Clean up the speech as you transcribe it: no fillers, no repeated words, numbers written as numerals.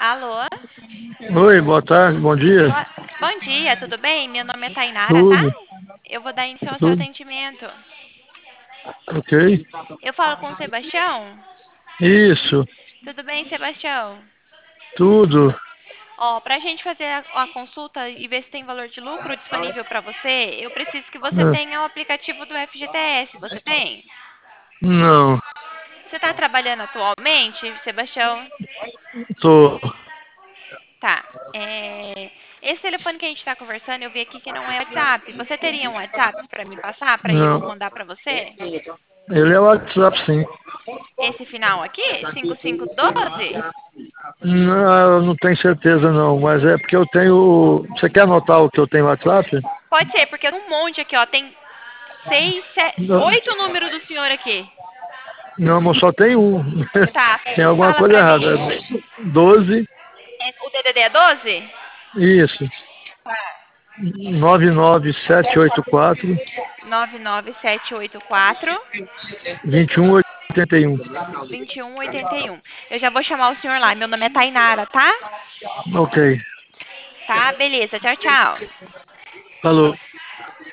Alô? Oi, boa tarde, bom dia. Bom dia, tudo bem? Meu nome é Tainara, tá? Tudo, Eu vou dar início ao seu tudo, atendimento. ok? Eu falo com o Sebastião? Isso, Tudo bem, Sebastião? tudo. Ó, pra gente fazer a consulta e ver se tem valor de lucro disponível pra você, eu preciso que você Ah, tenha o aplicativo do FGTS. Você tem? não, Você tá trabalhando atualmente, Sebastião? tô. Tá. Esse telefone que a gente tá conversando, eu vi aqui que não é WhatsApp. Você teria um WhatsApp pra me passar, pra eu Não. mandar pra você? Ele é o WhatsApp, sim. Esse final aqui, 5512? Não, eu não tenho certeza não, mas é porque eu tenho. Você quer anotar o que eu tenho no WhatsApp? Pode ser, porque tem um monte aqui, ó. Tem seis, Não, oito números do senhor aqui. não, mas só tem um. Tá. Tem alguma Fala coisa pra errada. mim. 12, O DDD é 12? isso. 99784 99784 2181. 2181. Eu já vou chamar o senhor lá. Meu nome é Tainara, tá? Ok. Tá, beleza. Tchau, tchau. Falou.